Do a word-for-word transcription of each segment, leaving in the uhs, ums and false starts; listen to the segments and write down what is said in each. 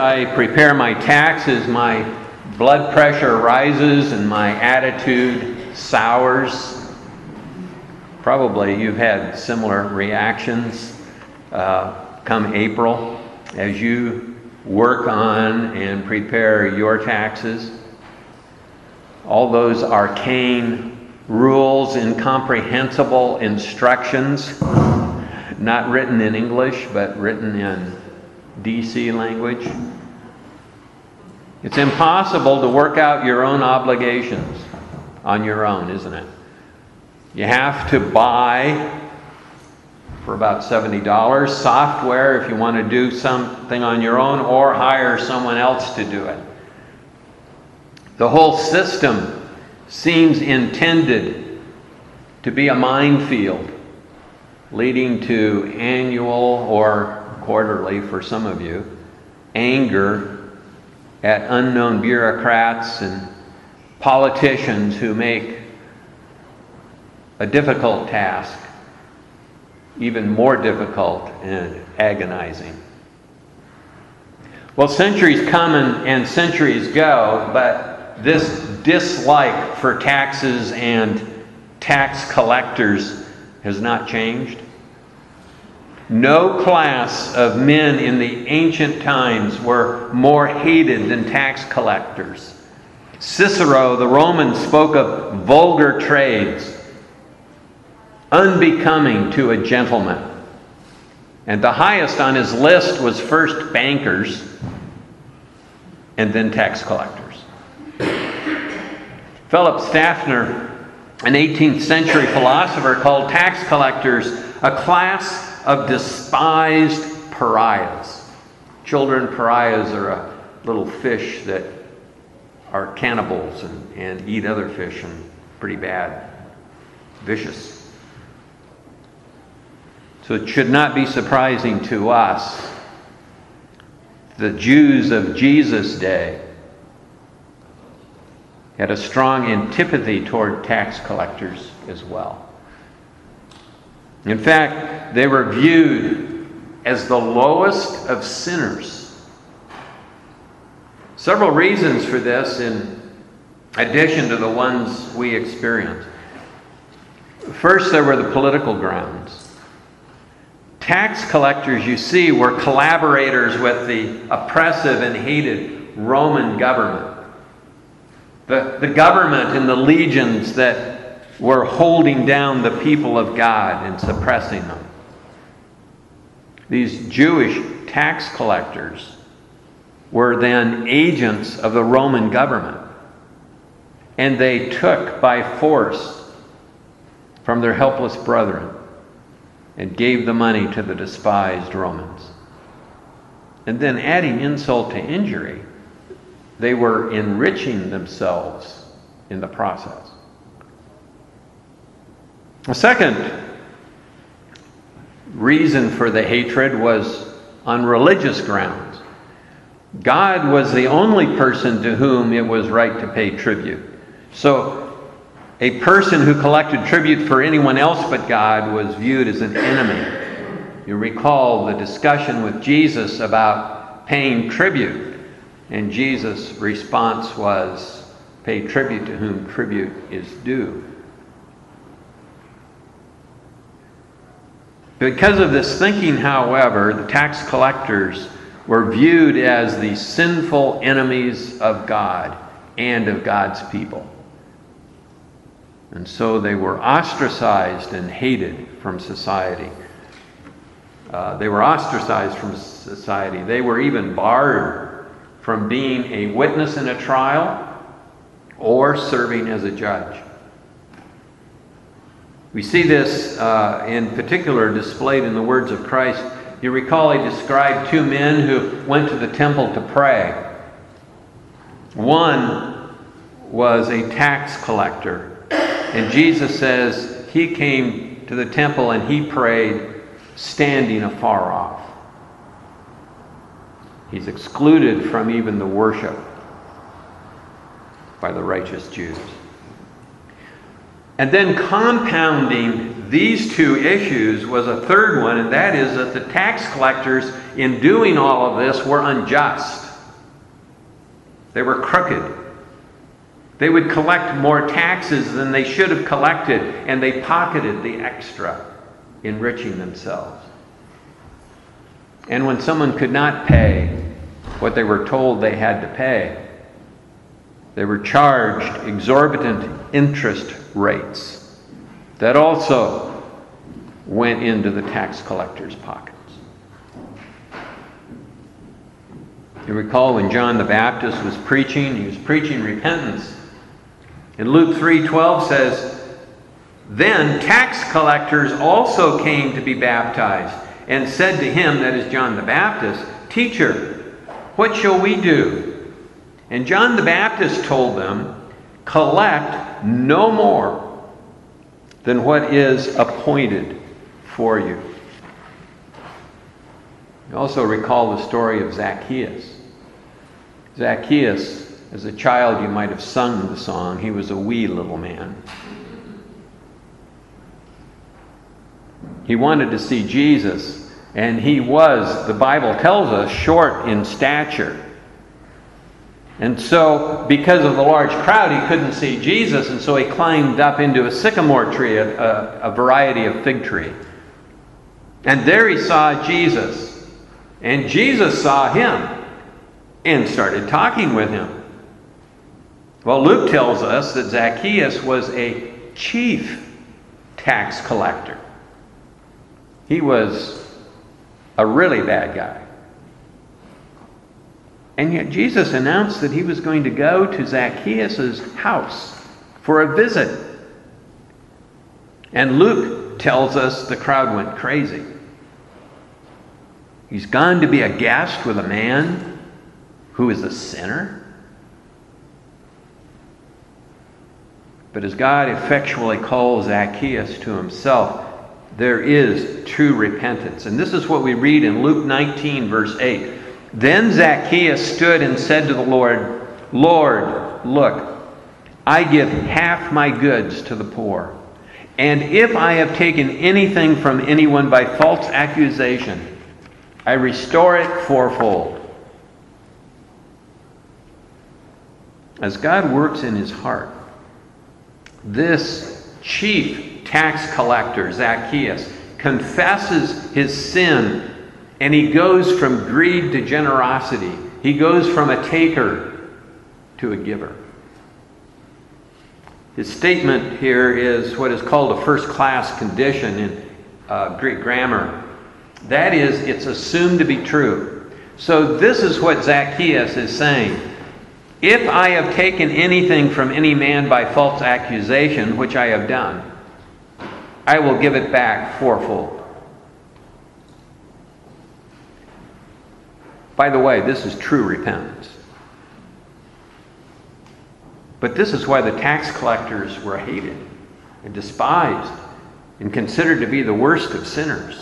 I prepare my taxes, my blood pressure rises and my attitude sours. Probably you've had similar reactions uh, come April as you work on and prepare your taxes. All those arcane rules, incomprehensible instructions, not written in English, but written in D C language. It's impossible to work out your own obligations on your own, isn't it? You have to buy, for about seventy dollars, software if you want to do something on your own, or hire someone else to do it. The whole system seems intended to be a minefield, leading to annual or quarterly for some of you, anger at unknown bureaucrats and politicians who make a difficult task even more difficult and agonizing. Well, centuries come and, and centuries go, but this dislike for taxes and tax collectors has not changed. No class of men in the ancient times were more hated than tax collectors. Cicero, the Roman, spoke of vulgar trades, unbecoming to a gentleman. And the highest on his list was first bankers and then tax collectors. Philip Staffner, an eighteenth century philosopher, called tax collectors a class of despised pariahs. Children pariahs are a little fish that are cannibals and, and eat other fish and pretty bad, vicious. So it should not be surprising to us. The Jews of Jesus' day had a strong antipathy toward tax collectors as well. In fact, they were viewed as the lowest of sinners. Several reasons for this in addition to the ones we experience. First, there were the political grounds. Tax collectors, you see, were collaborators with the oppressive and hated Roman government. The, the government and the legions that were holding down the people of God and suppressing them. These Jewish tax collectors were then agents of the Roman government, and they took by force from their helpless brethren and gave the money to the despised Romans. And then, adding insult to injury, they were enriching themselves in the process. A second reason for the hatred was on religious grounds. God was the only person to whom it was right to pay tribute. So a person who collected tribute for anyone else but God was viewed as an enemy. You recall the discussion with Jesus about paying tribute, and Jesus' response was, "Pay tribute to whom tribute is due." Because of this thinking, however, the tax collectors were viewed as the sinful enemies of God and of God's people. And so they were ostracized and hated from society. Uh, they were ostracized from society. They were even barred from being a witness in a trial or serving as a judge. We see this uh, in particular displayed in the words of Christ. You recall he described two men who went to the temple to pray. One was a tax collector, and Jesus says he came to the temple and he prayed standing afar off. He's excluded from even the worship by the righteous Jews. And then compounding these two issues was a third one, and that is that the tax collectors, in doing all of this, were unjust. They were crooked. They would collect more taxes than they should have collected, and they pocketed the extra, enriching themselves. And when someone could not pay what they were told they had to pay, they were charged exorbitant interest rates that also went into the tax collectors' pockets. You recall when John the Baptist was preaching, he was preaching repentance. And Luke three twelve says, "Then tax collectors also came to be baptized, and said to him," that is John the Baptist, "Teacher, what shall we do?" And John the Baptist told them, "Collect no more than what is appointed for you." You also recall the story of Zacchaeus. Zacchaeus, as a child, you might have sung the song. He was a wee little man. He wanted to see Jesus, and he was, the Bible tells us, short in stature. And so, because of the large crowd, he couldn't see Jesus, and so he climbed up into a sycamore tree, a, a, a variety of fig tree. And there he saw Jesus. And Jesus saw him and started talking with him. Well, Luke tells us that Zacchaeus was a chief tax collector. He was a really bad guy. And yet Jesus announced that he was going to go to Zacchaeus' house for a visit. And Luke tells us the crowd went crazy. He's gone to be a guest with a man who is a sinner? But as God effectually calls Zacchaeus to himself, there is true repentance. And this is what we read in Luke nineteen, verse eight. "Then Zacchaeus stood and said to the Lord, 'Lord, look, I give half my goods to the poor. And if I have taken anything from anyone by false accusation, I restore it fourfold.'" As God works in his heart, this chief tax collector, Zacchaeus, confesses his sin, and he goes from greed to generosity. He goes from a taker to a giver. His statement here is what is called a first-class condition in uh, Greek grammar. That is, it's assumed to be true. So this is what Zacchaeus is saying. If I have taken anything from any man by false accusation, which I have done, I will give it back fourfold. By the way, this is true repentance. But this is why the tax collectors were hated and despised and considered to be the worst of sinners.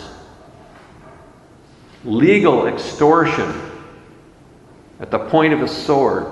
Legal extortion at the point of a sword.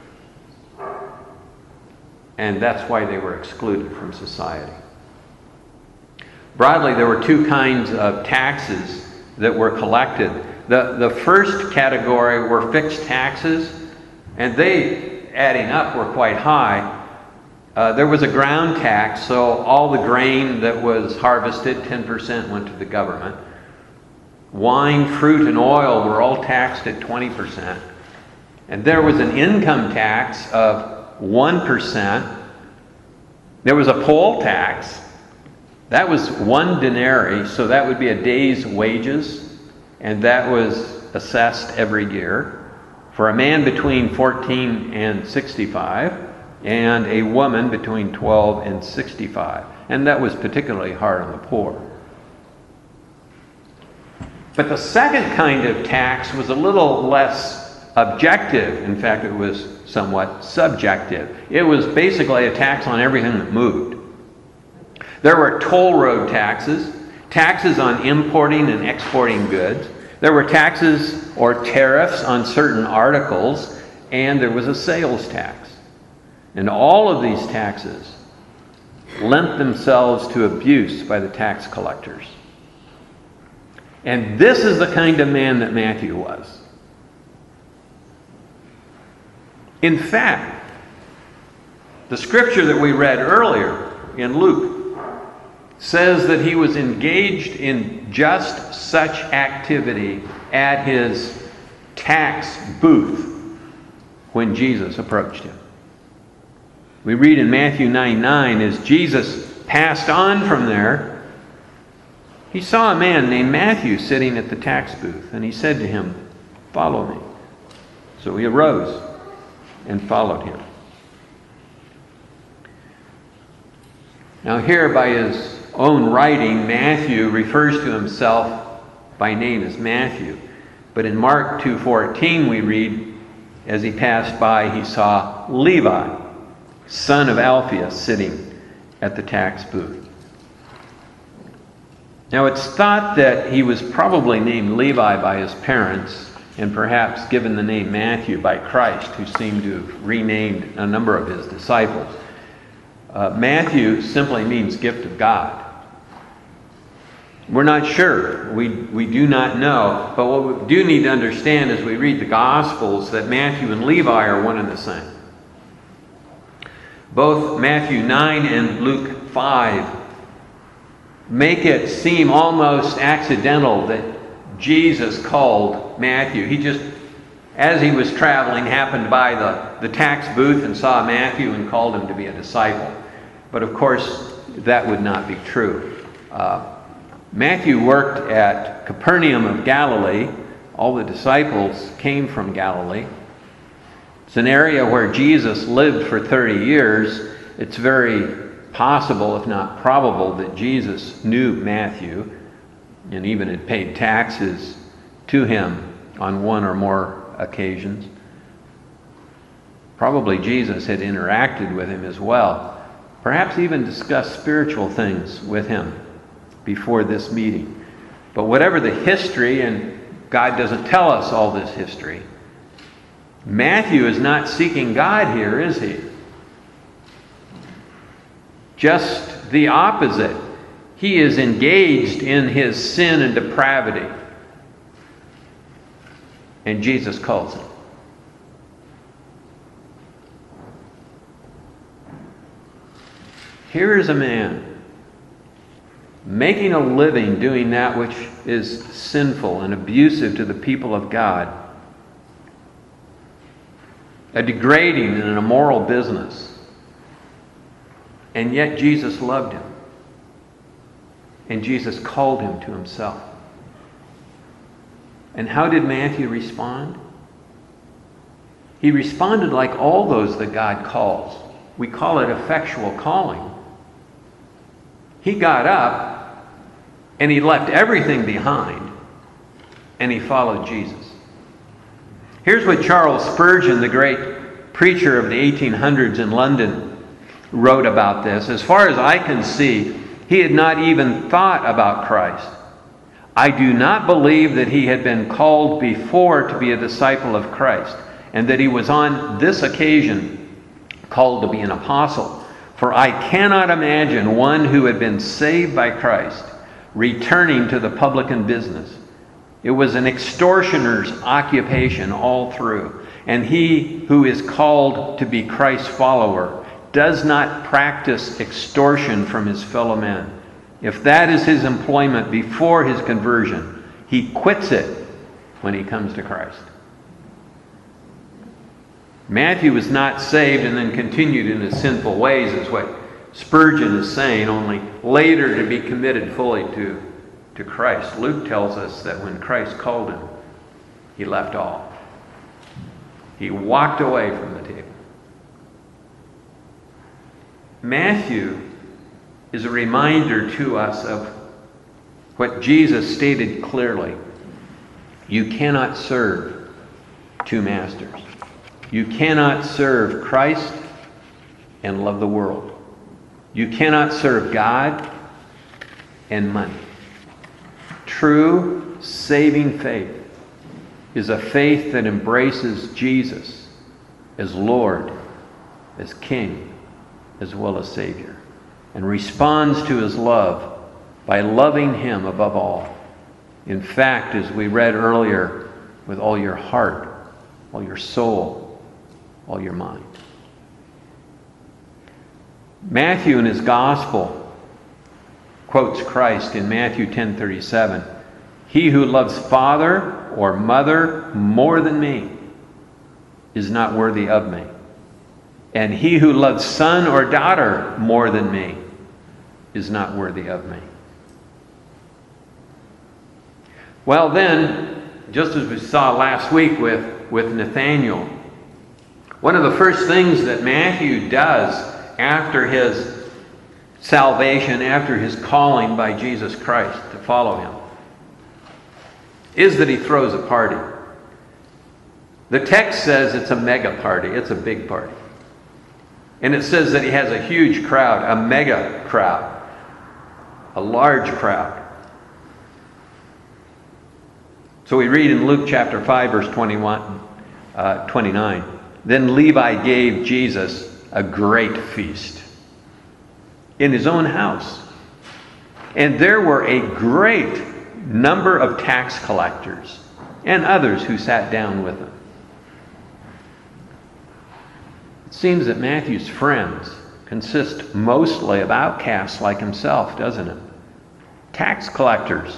And that's why they were excluded from society. Broadly, there were two kinds of taxes that were collected. The, the first category were fixed taxes, and they, adding up, were quite high. Uh, there was a ground tax, so all the grain that was harvested, ten percent went to the government. Wine, fruit, and oil were all taxed at twenty percent. And there was an income tax of one percent. There was a poll tax. That was one denarii, so that would be a day's wages, and that was assessed every year for a man between fourteen and sixty-five, and a woman between twelve and sixty-five. And that was particularly hard on the poor. But the second kind of tax was a little less objective. In fact, it was somewhat subjective. It was basically a tax on everything that moved. There were toll road taxes, taxes on importing and exporting goods. There were taxes or tariffs on certain articles, and there was a sales tax. And all of these taxes lent themselves to abuse by the tax collectors. And this is the kind of man that Matthew was. In fact, the scripture that we read earlier in Luke says that he was engaged in just such activity at his tax booth when Jesus approached him. We read in Matthew nine nine, as Jesus passed on from there, he saw a man named Matthew sitting at the tax booth, and he said to him, "Follow me." So he arose and followed him. Now here, by his own writing, Matthew refers to himself by name as Matthew. But in Mark two fourteen we read, as he passed by, he saw Levi, son of Alphaeus, sitting at the tax booth. Now it's thought that he was probably named Levi by his parents, and perhaps given the name Matthew by Christ, who seemed to have renamed a number of his disciples. Uh, Matthew simply means gift of God. We're not sure. We, we do not know. But what we do need to understand as we read the Gospels, that Matthew and Levi are one and the same. Both Matthew nine and Luke five make it seem almost accidental that Jesus called Matthew. He just, as he was traveling, happened by the, the tax booth and saw Matthew and called him to be a disciple. But of course, that would not be true. Uh, Matthew worked at Capernaum of Galilee. All the disciples came from Galilee. It's an area where Jesus lived for thirty years. It's very possible, if not probable, that Jesus knew Matthew and even had paid taxes to him on one or more occasions. Probably Jesus had interacted with him as well, perhaps even discussed spiritual things with him before this meeting. But whatever the history, and God doesn't tell us all this history, Matthew is not seeking God here, is he? Just the opposite. He is engaged in his sin and depravity. And Jesus calls him. Here is a man making a living doing that which is sinful and abusive to the people of God, a degrading and an immoral business. And yet Jesus loved him. And Jesus called him to himself. And how did Matthew respond? He responded like all those that God calls. We call it effectual calling. He got up and he left everything behind and he followed Jesus. Here's what Charles Spurgeon, the great preacher of the eighteen hundreds in London, wrote about this. As far as I can see, he had not even thought about Christ. I do not believe that he had been called before to be a disciple of Christ, and that he was on this occasion called to be an apostle. For I cannot imagine one who had been saved by Christ returning to the publican business. It was an extortioner's occupation all through. And he who is called to be Christ's follower does not practice extortion from his fellow men. If that is his employment before his conversion, he quits it when he comes to Christ. Matthew was not saved and then continued in his sinful ways, is what Spurgeon is saying, only later to be committed fully to, to Christ. Luke tells us that when Christ called him, he left all. He walked away from the table. Matthew is a reminder to us of what Jesus stated clearly. You cannot serve two masters. You cannot serve Christ and love the world. You cannot serve God and money. True saving faith is a faith that embraces Jesus as Lord, as King, as well as Savior, and responds to his love by loving him above all. In fact, as we read earlier, with all your heart, all your soul, all your mind. Matthew in his gospel quotes Christ in Matthew ten thirty-seven. He who loves father or mother more than me is not worthy of me. And he who loves son or daughter more than me is not worthy of me. Well then, just as we saw last week with, with Nathanael, one of the first things that Matthew does after his salvation, after his calling by Jesus Christ to follow him, is that he throws a party. The text says it's a mega party. It's a big party. And it says that he has a huge crowd, a mega crowd, a large crowd. So we read in Luke chapter five, verse twenty-one, uh, twenty-nine, then Levi gave Jesus a great feast in his own house. And there were a great number of tax collectors and others who sat down with him. It seems that Matthew's friends consist mostly of outcasts like himself, doesn't it? Tax collectors.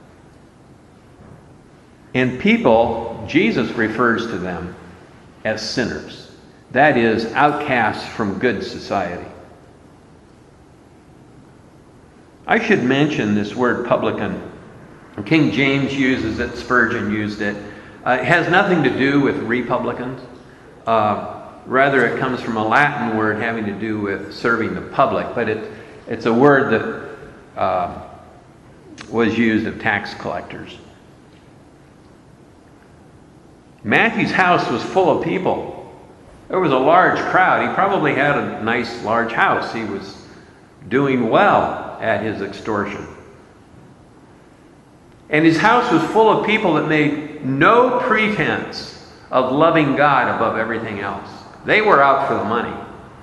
And people, Jesus refers to them as sinners. That is, outcasts from good society. I should mention this word publican. King James uses it, Spurgeon used it. Uh, it has nothing to do with republicans. Uh, rather, it comes from a Latin word having to do with serving the public, but it, it's a word that uh, was used of tax collectors. Matthew's house was full of people. There was a large crowd. He probably had a nice large house. He was doing well at his extortion. And his house was full of people that made no pretense of loving God above everything else. They were out for the money.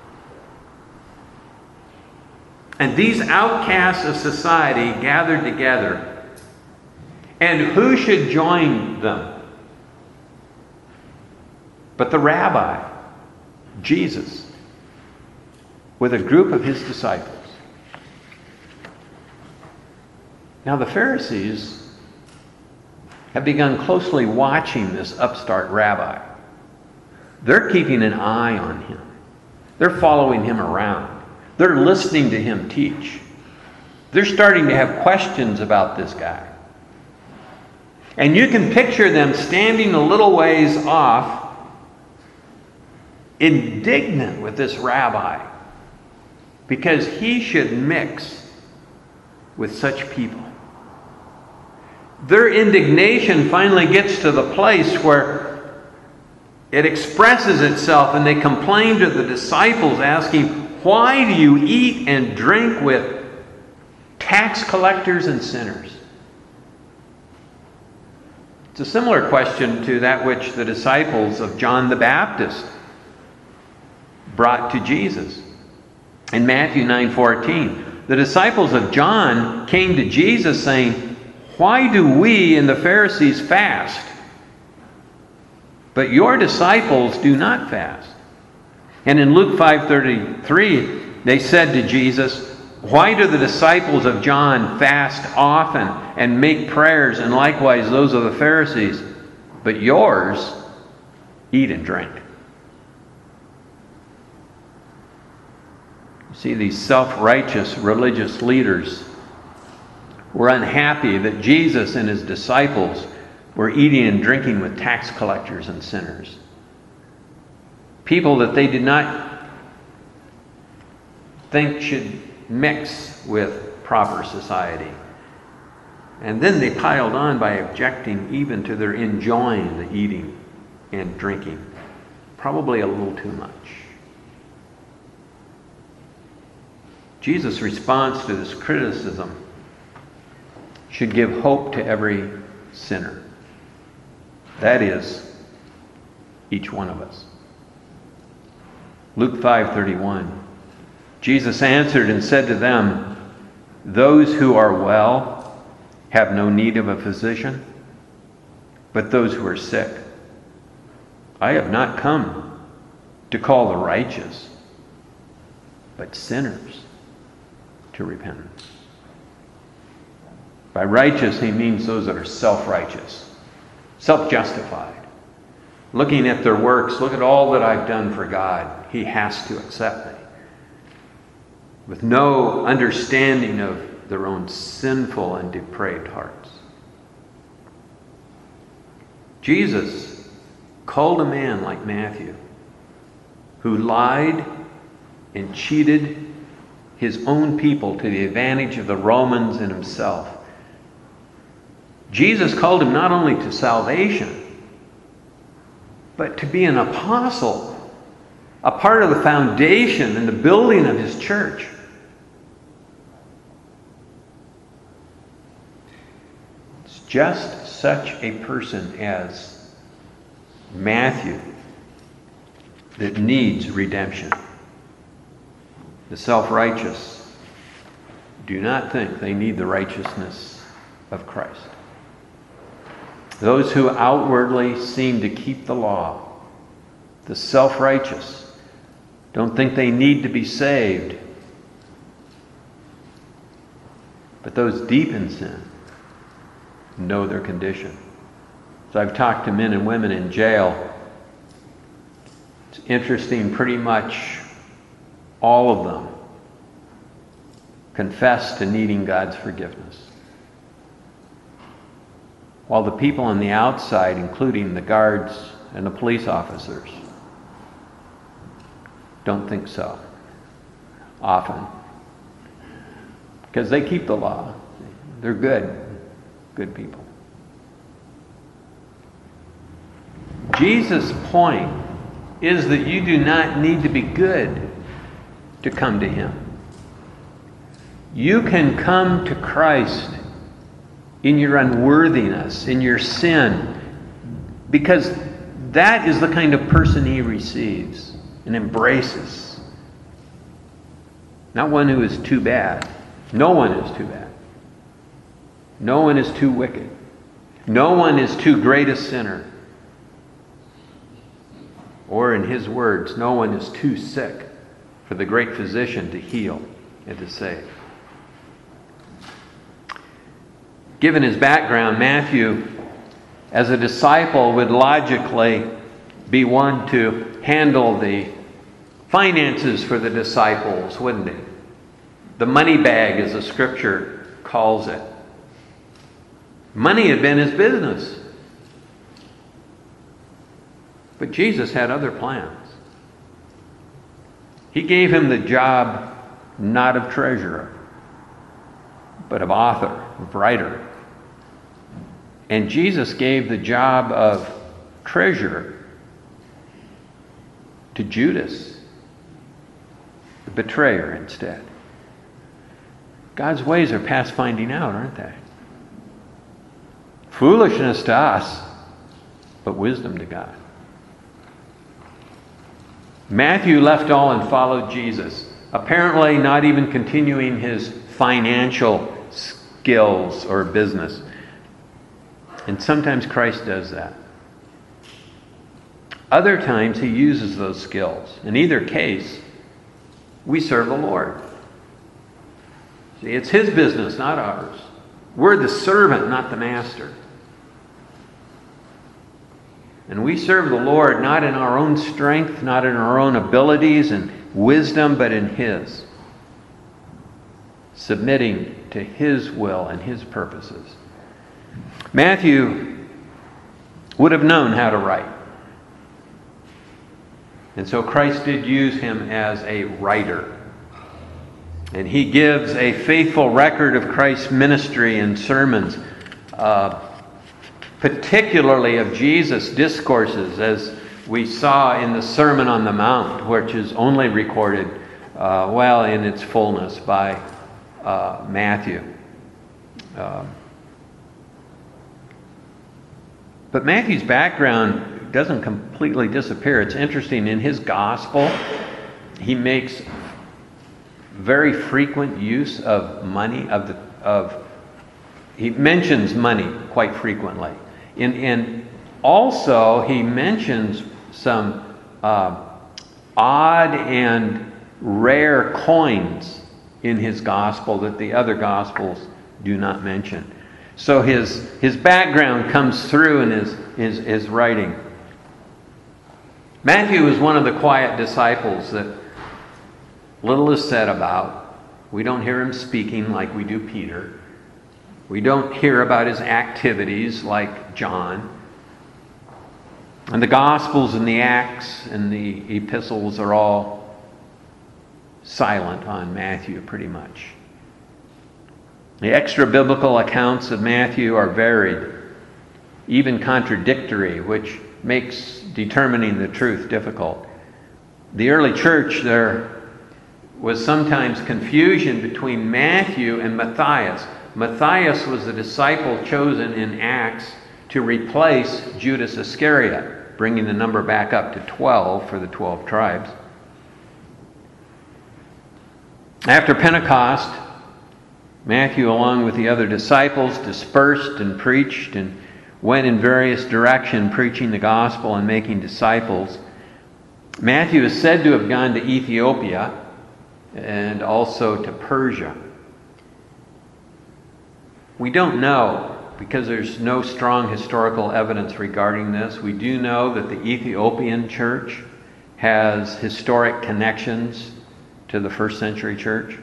And these outcasts of society gathered together. And who should join them but the rabbi, Jesus, with a group of his disciples? Now the Pharisees have begun closely watching this upstart rabbi. They're keeping an eye on him. They're following him around. They're listening to him teach. They're starting to have questions about this guy. And you can picture them standing a little ways off, indignant with this rabbi, because he should mix with such people. Their indignation finally gets to the place where it expresses itself, and they complain to the disciples asking, why do you eat and drink with tax collectors and sinners? It's a similar question to that which the disciples of John the Baptist brought to Jesus. In Matthew nine fourteen, the disciples of John came to Jesus saying, why do we and the Pharisees fast, but your disciples do not fast? And in Luke five thirty-three, they said to Jesus, why do the disciples of John fast often and make prayers, and likewise those of the Pharisees, but yours eat and drink? You see, these self-righteous religious leaders were unhappy that Jesus and his disciples were eating and drinking with tax collectors and sinners. People that they did not think should mix with proper society. And then they piled on by objecting even to their enjoying the eating and drinking. Probably a little too much. Jesus' response to this criticism should give hope to every sinner. That is, each one of us. Luke five thirty-one. Jesus answered and said to them, those who are well have no need of a physician, but those who are sick. I have not come to call the righteous, but sinners to repentance. By righteous, he means those that are self-righteous, self-justified. Looking at their works, look at all that I've done for God. He has to accept me. With no understanding of their own sinful and depraved hearts. Jesus called a man like Matthew, who lied and cheated his own people to the advantage of the Romans and himself. Jesus called him not only to salvation, but to be an apostle, a part of the foundation and the building of his church. It's just such a person as Matthew that needs redemption. The self-righteous do not think they need the righteousness of Christ. Those who outwardly seem to keep the law, the self-righteous, don't think they need to be saved. But those deep in sin know their condition. So I've talked to men and women in jail. It's interesting, pretty much all of them confess to needing God's forgiveness. While the people on the outside, including the guards and the police officers, don't think so. Often. Because they keep the law. They're good. Good people. Jesus' point is that you do not need to be good to come to him. You can come to Christ in your unworthiness, in your sin, because that is the kind of person he receives and embraces. Not one who is too bad. No one is too bad. No one is too wicked. No one is too great a sinner. Or in his words, no one is too sick for the great physician to heal and to save. Given his background, Matthew, as a disciple, would logically be one to handle the finances for the disciples, wouldn't he? The money bag, as the scripture calls it. Money had been his business. But Jesus had other plans. He gave him the job not of treasurer, but of author, of writer. And Jesus gave the job of treasurer to Judas, the betrayer, instead. God's ways are past finding out, aren't they? Foolishness to us, but wisdom to God. Matthew left all and followed Jesus, apparently not even continuing his financial skills or business. And sometimes Christ does that. Other times he uses those skills. In either case, we serve the Lord. See, it's his business, not ours. We're the servant, not the master. And we serve the Lord not in our own strength, not in our own abilities and wisdom, but in his. Submitting to his will and his purposes. Matthew would have known how to write. And so Christ did use him as a writer. And he gives a faithful record of Christ's ministry and sermons, uh, particularly of Jesus' discourses, as we saw in the Sermon on the Mount, which is only recorded, uh, well, in its fullness by uh, Matthew. Uh, but Matthew's background doesn't completely disappear. It's interesting. In his gospel, he makes very frequent use of money, of the of he mentions money quite frequently. In, in also he mentions some uh, odd and rare coins in his gospel that the other gospels do not mention. So his, his background comes through in his, his, his writing. Matthew was one of the quiet disciples that little is said about. We don't hear him speaking like we do Peter. We don't hear about his activities like John. And the Gospels and the Acts and the epistles are all silent on Matthew pretty much. The extra-biblical accounts of Matthew are varied, even contradictory, which makes determining the truth difficult. The early church, there was sometimes confusion between Matthew and Matthias. Matthias was the disciple chosen in Acts to replace Judas Iscariot, bringing the number back up to twelve for the twelve tribes. After Pentecost, Matthew, along with the other disciples, dispersed and preached and went in various directions preaching the gospel and making disciples. Matthew is said to have gone to Ethiopia and also to Persia. We don't know, because there's no strong historical evidence regarding this. We do know that the Ethiopian church has historic connections to the first century church.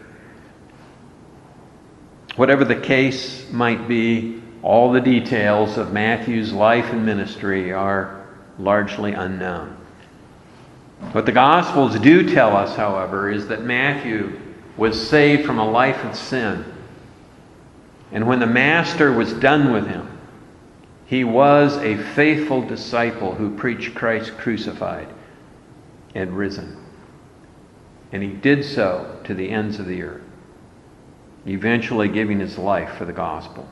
Whatever the case might be, all the details of Matthew's life and ministry are largely unknown. What the Gospels do tell us, however, is that Matthew was saved from a life of sin. And when the Master was done with him, he was a faithful disciple who preached Christ crucified and risen. And he did so to the ends of the earth, eventually giving his life for the gospel.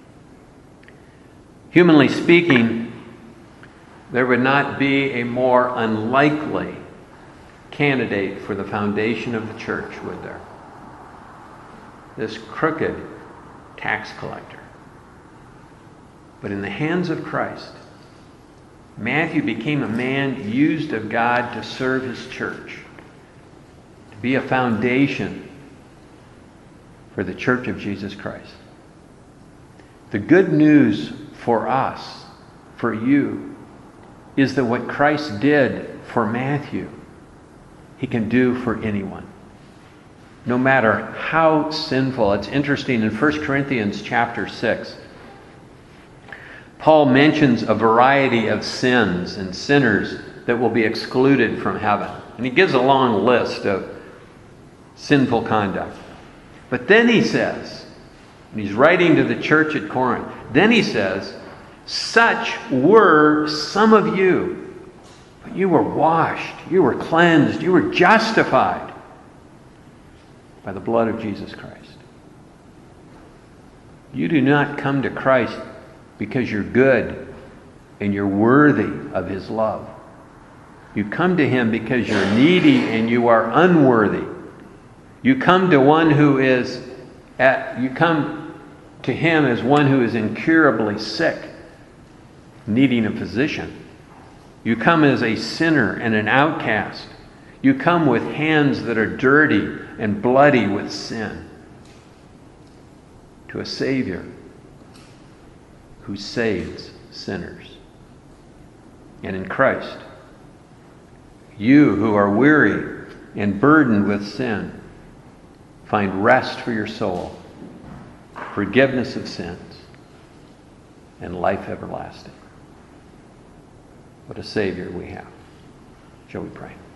Humanly speaking, there would not be a more unlikely candidate for the foundation of the church, would there? This crooked tax collector. But in the hands of Christ, Matthew became a man used of God to serve his church, to be a foundation for the church of Jesus Christ. The good news for us, for you, is that what Christ did for Matthew, he can do for anyone, no matter how sinful. It's interesting, in First Corinthians chapter six, Paul mentions a variety of sins and sinners that will be excluded from heaven. And he gives a long list of sinful conduct. But then he says, and he's writing to the church at Corinth, then he says, such were some of you, but you were washed, you were cleansed, you were justified by the blood of Jesus Christ. You do not come to Christ because you're good and you're worthy of his love. You come to him because you're needy and you are unworthy. You come to one who is at, you come to him as one who is incurably sick, needing a physician. You come as a sinner and an outcast. You come with hands that are dirty and bloody with sin, to a Savior who saves sinners. And in Christ, you who are weary and burdened with sin, find rest for your soul, forgiveness of sins, and life everlasting. What a Savior we have. Shall we pray?